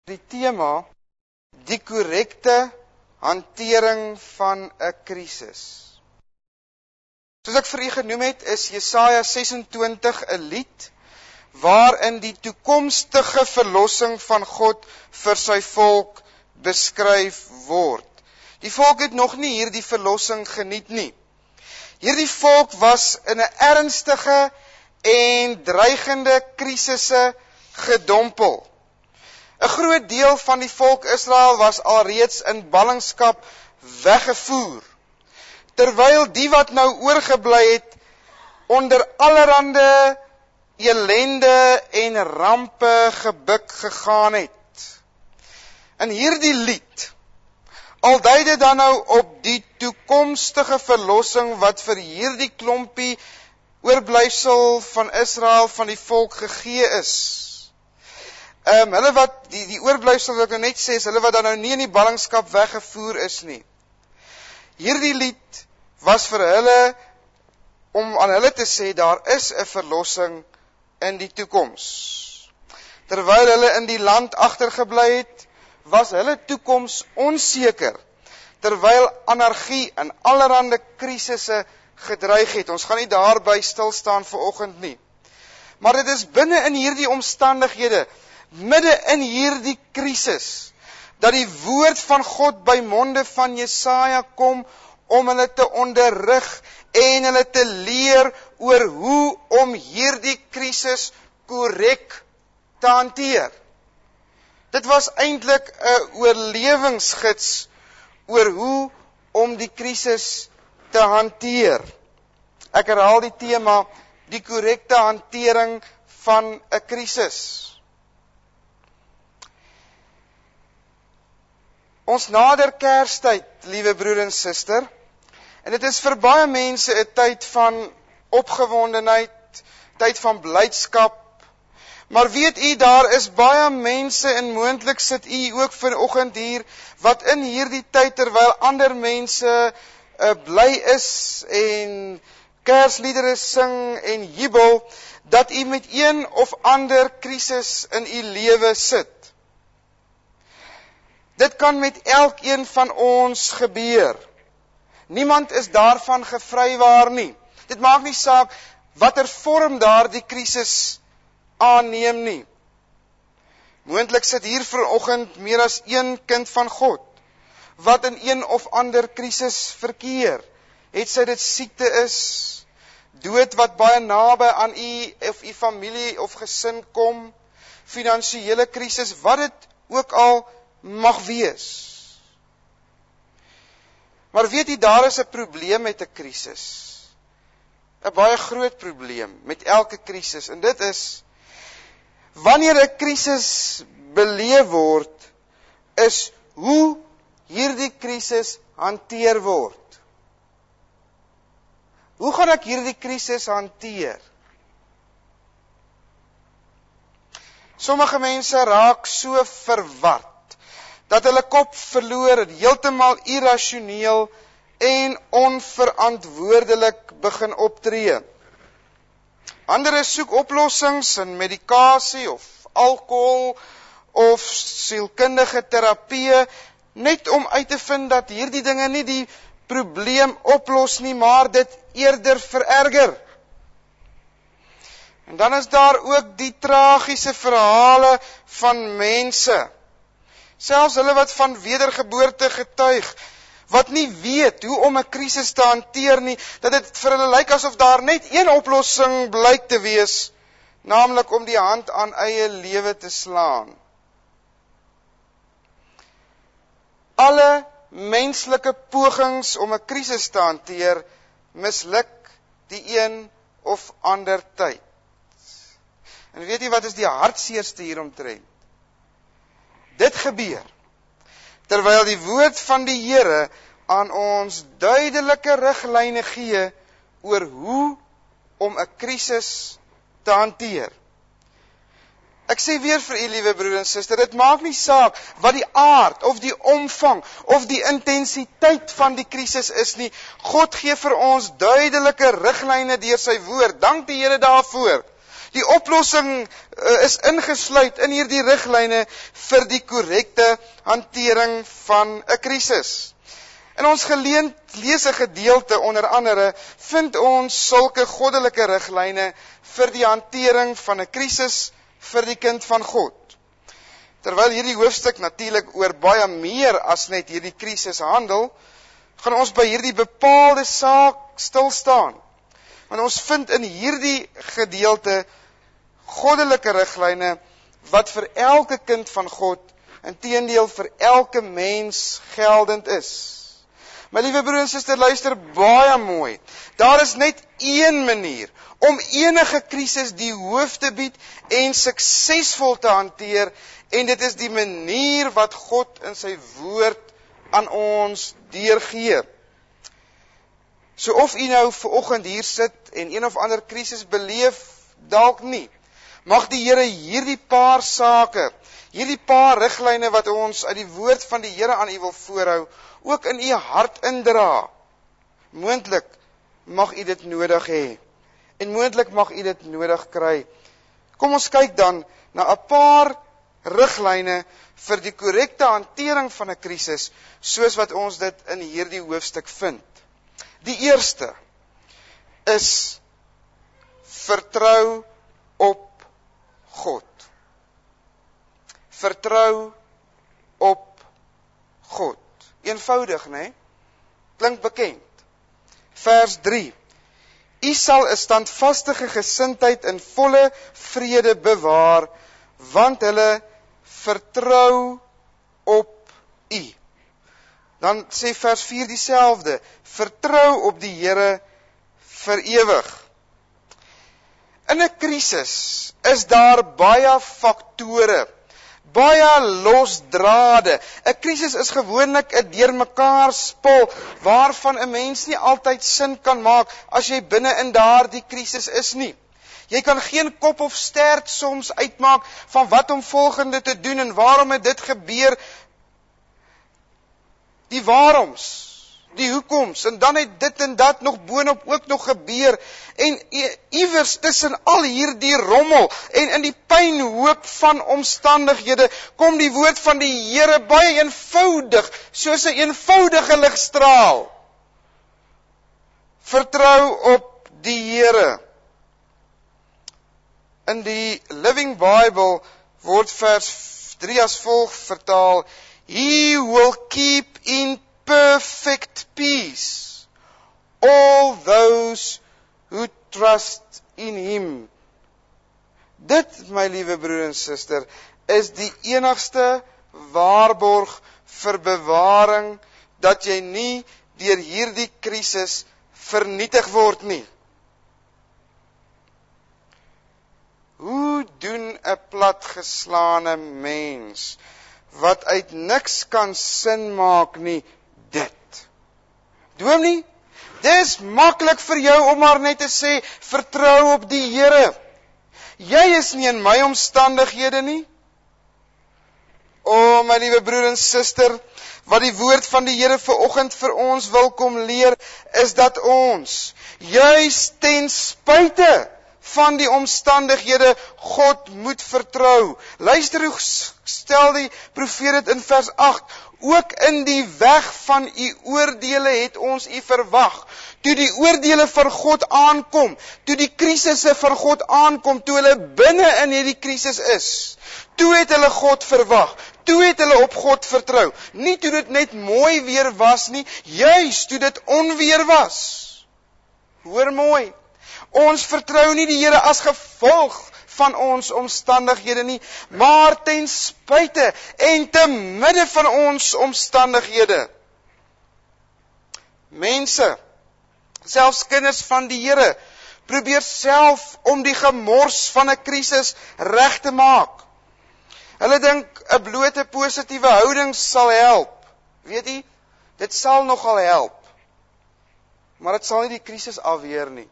Die tema, die korrekte hantering van 'n krisis. Soos ek vir u genoem het, is Jesaja 26 'n lied, waarin die toekomstige verlossing van God vir sy volk beskryf word. Die volk het nog nie hierdie verlossing geniet nie. Hierdie volk was in 'n ernstige en dreigende krisisse gedompel. 'n Groot deel van die volk Israel was alreeds in ballingskap weggevoer, terwyl die wat nou oorgebly het onder allerhande elende en rampe gebuk gegaan het. In hierdie lied, al dui dit dan nou op die toekomstige verlossing wat vir hierdie klompie oorblyfsel van Israel van die volk gegee is. Hulle wat, die oorblyfsel wat ek nou net sê, is hulle wat dan nou nie in die ballingskap weggevoer is nie. Hierdie lied was vir hulle, om aan hulle te sê, daar is 'n verlossing in die toekoms. Terwyl hulle in die land agtergebly het, was hulle toekoms onseker, terwyl anargie en allerhande krisisse gedreig het. Ons gaan nie daarby stil staan vanoggend nie. Maar dit is binne in hierdie omstandighede, midde in hierdie krisis, dat die woord van God by monde van Jesaja kom om hulle te onderrig en hulle te leer oor hoe om hierdie krisis korrek te hanteer. Dit was eintlik 'n oorlewingsgids oor hoe om die krisis te hanteer. Ek herhaal die tema, die korrekte hantering van 'n krisis. Ons nader Kerstyd, liewe broer en suster, en dit is vir baie mense 'n tyd van opgewondenheid, tyd van blydskap. Maar weet u, daar is baie mense, en moontlik sit u ook vanoggend hier, wat in hierdie tyd, terwyl ander mense bly is en Kersliedere sing en jubel, dat u met een of ander krisis in u lewe sit. Dit kan met elkeen van ons gebeur. Niemand is daarvan gevrywaar nie. Dit maak nie saak watter vorm daardie krisis aanneem nie. Moontlik sit hier vanoggend meer as een kind van God, wat in een of ander krisis verkeer. Het sy dit siekte is, dood wat baie naby aan u of u familie of gesin kom, finansiële krisis, wat dit ook al mag wees. Maar weet u, daar is 'n probleem met 'n krisis. 'n Baie groot probleem met elke krisis. En dit is, wanneer 'n krisis beleef word, is hoe hierdie krisis hanteer word. Hoe gaan ek hierdie krisis hanteer? Sommige mense raak so verward, dat hulle kop verloor en heeltemal irrasioneel en onverantwoordelik begin optree. Ander soek oplossings in medikasie of alkohol of sielkundige terapie, net om uit te vind dat hierdie dinge nie die probleem oplos nie, maar dit eerder vererger. En dan is daar ook die tragiese verhale van mense, selfs hulle wat van wedergeboorte getuig, wat nie weet hoe om 'n krisis te hanteer nie, dat dit vir hulle lyk asof daar net een oplossing blyk te wees, naamlik om die hand aan eie lewe te slaan. Alle menslike pogings om 'n krisis te hanteer, misluk die een of ander tyd. En weet jy wat is die hartseerste hieromtrent? Dit gebeur terwyl die woord van die Here aan ons duidelike riglyne gee oor hoe om 'n krisis te hanteer. Ek sê weer vir u, liewe broer en suster, dit maak nie saak wat die aard of die omvang of die intensiteit van die krisis is nie. God gee vir ons duidelike riglyne deur sy woord. Dank die Here daarvoor. Die oplossing is ingesluit in hierdie riglyne vir die korrekte hantering van 'n krisis. In ons geleesde gedeelte onder andere vind ons sulke goddelike riglyne vir die hantering van 'n krisis vir die kind van God. Terwyl hierdie hoofstuk natuurlik oor baie meer as net hierdie krisis handel, gaan ons by hierdie bepaalde saak stil staan. Want ons vind in hierdie gedeelte goddelike riglyne wat vir elke kind van God, inteendeel vir elke mens geldend is. My liewe broer en suster, luister baie mooi. Daar is net een manier om enige krisis die hoof te bied en suksesvol te hanteer, en dit is die manier wat God in sy woord aan ons deurgee. So of u nou vanoggend hier sit en een of ander krisis beleef, dalk nie, mag die Here hierdie paar sake, hierdie paar riglyne wat ons uit die woord van die Here aan u wil voorhou, ook in u hart indra. Moontlik mag u dit nodig hê, en moontlik mag u dit nodig kry. Kom ons kyk dan na 'n paar riglyne vir die korrekte hantering van 'n krisis, soos wat ons dit in hierdie hoofstuk vind. Die eerste is vertrou op God. Vertrou op God. Eenvoudig, né? Klink bekend. Vers 3. U sal 'n standvastige gesindheid in volle vrede bewaar, want hulle vertrou op u. Dan sê vers 4 dieselfde, vertrou op die Here vir ewig. In 'n krisis is daar baie faktore, baie losdrade. 'n Krisis is gewoonlik 'n deurmekaar spul waarvan 'n mens nie altyd sin kan maak as jy binne in daardie krisis is nie. Jy kan geen kop of stert soms uitmaak van wat om volgende te doen en waarom het dit gebeur. Die waaroms, die hoekoms, en dan het dit en dat nog boonop ook nog gebeur. En iewers tussen al hierdie rommel en in die pynhoop van omstandighede kom die woord van die Here baie eenvoudig, soos 'n eenvoudige ligstraal. Vertrou op die Here. In die Living Bible word vers 3 as volg vertaal: He will keep in perfect peace all those who trust in him. Dit, my liewe broer en suster, is die enigste waarborg vir bewaring dat jy nie deur hierdie krisis vernietig word nie. Hoe doen 'n platgeslaane mens wat uit niks kan sin maak nie dit? Dominee, dis maklik vir jou om maar net te sê, vertrou op die Here. Jy is nie in my omstandighede nie. O, my liewe broer en suster, wat die woord van die Here vanoggend vir ons wil kom leer, is dat ons, juis ten spyte van die omstandighede, God moet vertrou. Luister hoe stel die profeet dit in vers 8, ook in die weg van u oordeele het ons u verwag. Toe die oordeele van God aankom, toe die krisisse van God aankom, toe hulle binne in hierdie krisis is, toe het hulle God verwag, toe het hulle op God vertrou. Nie toe dit net mooi weer was nie, juis toe dit onweer was. Hoor mooi, ons vertrou nie die Here as gevolg van ons omstandighede nie, maar ten spyte en te midde van ons omstandighede. Mense, selfs kinders van die Here, probeer self om die gemors van 'n krisis reg te maak. Hulle dink 'n blote positiewe houding sal help. Weet jy, dit sal nogal help, maar dit sal nie die krisis afweer nie.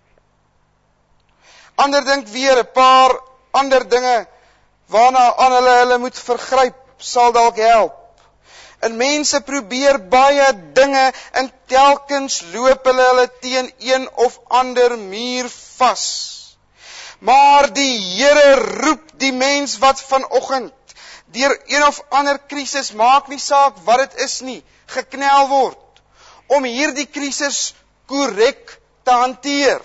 Ander dink weer 'n paar ander dinge waarna aan hulle moet vergryp, sal dalk help. En mense probeer baie dinge en telkens loop hulle teen een of ander muur vas. Maar die Here roep die mens wat vanoggend deur een of ander krisis, maak nie saak wat dit is nie, geknel word, om hierdie krisis korrek te hanteer.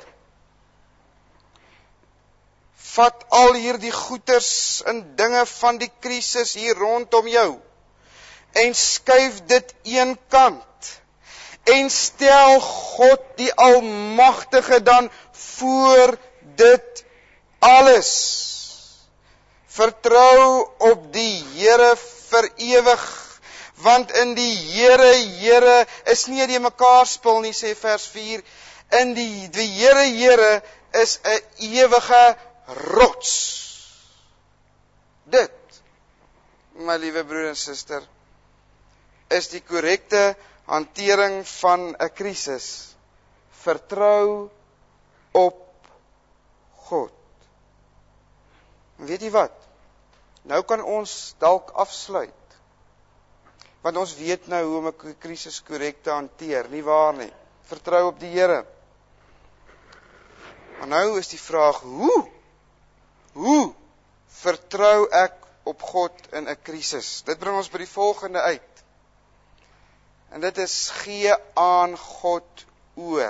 Vat al hierdie goeters en dinge van die krisis hier rondom jou en skuif dit een kant en stel God die Almagtige dan voor dit alles. Vertrou op die Here vir ewig, want in die Here is nie die mekaar spul nie, sê vers 4. In die Here is 'n ewige rots. Dit, my liewe broer en suster, is die korrekte hantering van 'n krisis. Vertrou op God. Weet jy wat? Nou kan ons dalk afsluit. Want ons weet nou hoe om 'n krisis korrek te hanteer, nie waar nie? Vertrou op die Here. Maar nou is die vraag, hoe vertrou ek op God in 'n krisis? Dit bring ons by die volgende uit. En dit is, gee aan God oor.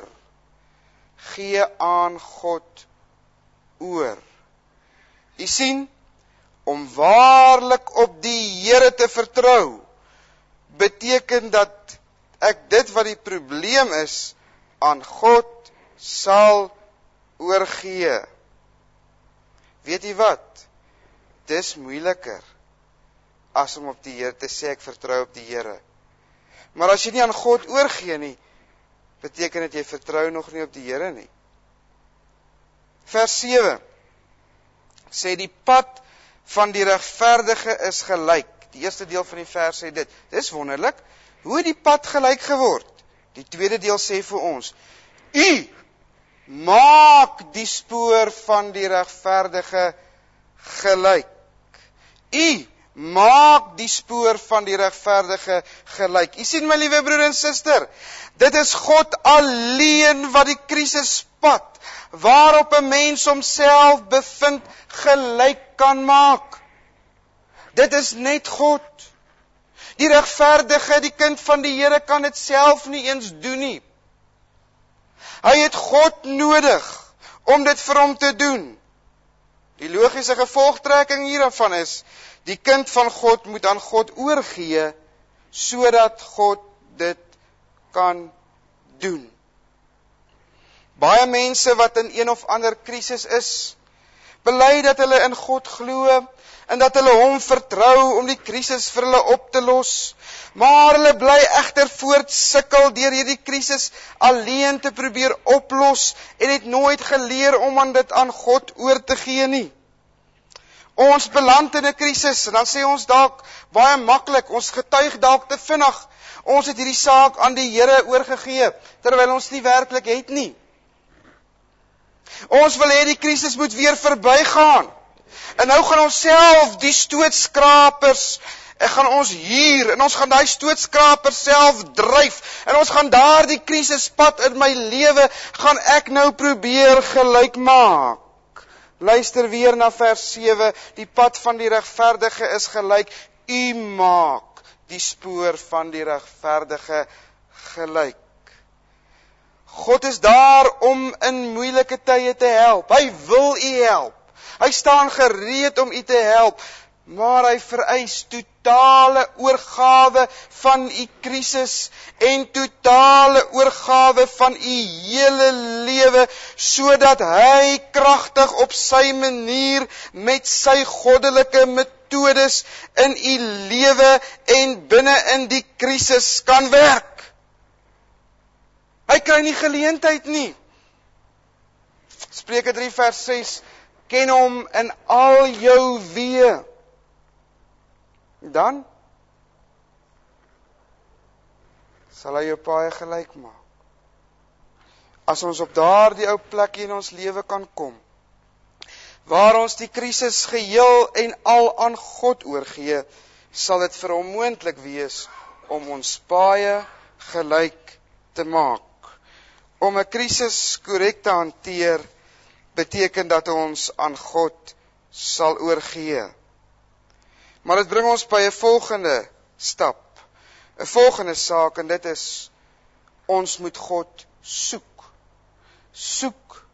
Gee aan God oor. U sien, om waarlik op die Here te vertrou, beteken dat ek dit wat die probleem is, aan God sal oorgee. Weet jy wat? Dis moeiliker as om op die Here te sê ek vertrou op die Here. Maar as jy nie aan God oorgee nie, beteken dit jy vertrou nog nie op die Here nie. Vers 7 sê die pad van die regverdige is gelyk. Die eerste deel van die vers sê dit. Dis wonderlik. Hoe het die pad gelyk geword? Die tweede deel sê vir ons, U maak die spoor van die regverdige gelyk. U maak die spoor van die regverdige gelyk. U sien, my liewe broer en suster, dit is God alleen wat die krisispad waarop 'n mens homself bevind gelyk kan maak. Dit is net God. Die regverdige, die kind van die Here, kan dit self nie eens doen nie. Hy het God nodig om dit vir hom te doen. Die logiese gevolgtrekking hiervan is, die kind van God moet aan God oorgee, sodat God dit kan doen. Baie mense wat in een of ander krisis is, bely dat hulle in God glo, en dat hulle hom vertrou om die krisis vir hulle op te los, maar hulle bly egter voortsukkel deur hierdie krisis alleen te probeer oplos, en het nooit geleer om aan dit aan God oor te gee nie. Ons beland in 'n krisis, en dan sê ons dalk baie maklik, ons getuig dalk te vinnig, ons het hierdie saak aan die Here oorgegee, terwyl ons nie werklik het nie. Ons wil hê die krisis moet weer verbygaan. En nou gaan ons self die stootskrapers, gaan ons hier, en ons gaan daai stootskrapers self dryf, en ons gaan daar die krisispad in my lewe, gaan ek nou probeer gelyk maak. Luister weer na vers 7, die pad van die regverdige is gelyk, U maak die spoor van die regverdige gelyk. God is daar om in moeilike tye te help. Hy wil u help. Hy staan gereed om u te help, maar hy vereis totale oorgawe van u krisis en totale oorgawe van u hele lewe, sodat hy kragtig op sy manier met sy goddelike metodes in u lewe en binne in die krisis kan werk. Hy kry nie geleentheid nie. Spreuke 3 vers 6, ken hom in al jou weë. Dan sal hy jou paai gelyk maak. As ons op daardie ou plekkie in ons lewe kan kom, waar ons die krisis geheel en al aan God oorgee, sal dit vir hom moontlik wees om ons paai gelyk te maak. Om 'n krisis korrek te hanteer, beteken dat ons aan God sal oorgee. Maar dit bring ons by 'n volgende stap, 'n volgende saak, en dit is, ons moet God soek. Soek